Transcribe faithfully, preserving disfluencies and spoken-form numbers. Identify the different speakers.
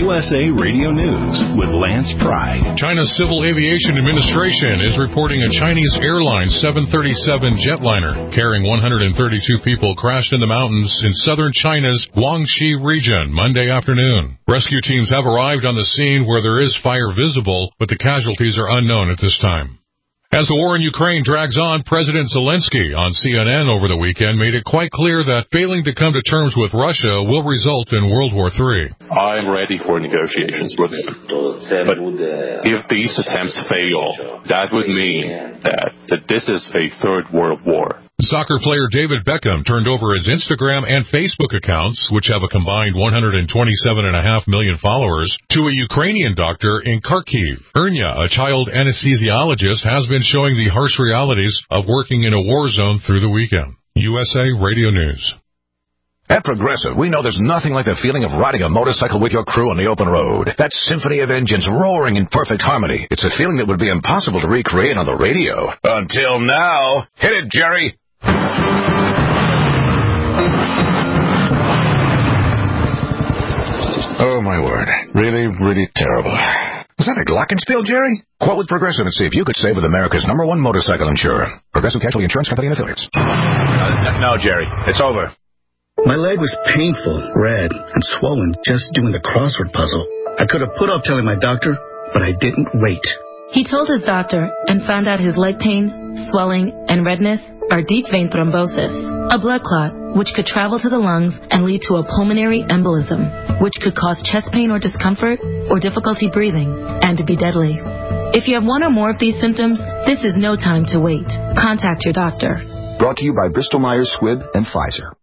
Speaker 1: U S A Radio News with Lance Pride.
Speaker 2: China's Civil Aviation Administration is reporting a Chinese airline seven thirty-seven jetliner carrying one hundred thirty-two people crashed in the mountains in southern China's Guangxi region Monday afternoon. Rescue teams have arrived on the scene where there is fire visible, but the casualties are unknown at this time. As the war in Ukraine drags on, President Zelensky on C N N over the weekend made it quite clear that failing to come to terms with Russia will result in World War Three.
Speaker 3: I'm ready for negotiations with him. But if these attempts fail, that would mean that, that this is a third world war.
Speaker 2: Soccer player David Beckham turned over his Instagram and Facebook accounts, which have a combined one hundred twenty-seven point five million followers, to a Ukrainian doctor in Kharkiv. Ernya, a child anesthesiologist, has been showing the harsh realities of working in a war zone through the weekend. U S A Radio News.
Speaker 4: At Progressive, we know there's nothing like the feeling of riding a motorcycle with your crew on the open road. That symphony of engines roaring in perfect harmony. It's a feeling that would be impossible to recreate on the radio. Until now. Hit it, Jerry. Oh, my word. Really, really terrible. Was that a glockenspiel, Jerry? Quote with Progressive and see if you could save with America's number one motorcycle insurer. Progressive Casualty Insurance Company and Affiliates. Uh, no, Jerry. It's over.
Speaker 5: My leg was painful, red, and swollen just doing the crossword puzzle. I could have put off telling my doctor, but I didn't wait.
Speaker 6: He told his doctor and found out his leg pain, swelling, and redness are deep vein thrombosis, a blood clot which could travel to the lungs and lead to a pulmonary embolism, which could cause chest pain or discomfort or difficulty breathing and to be deadly. If you have one or more of these symptoms, this is no time to wait. Contact your doctor.
Speaker 7: Brought to you by Bristol Myers Squibb and Pfizer.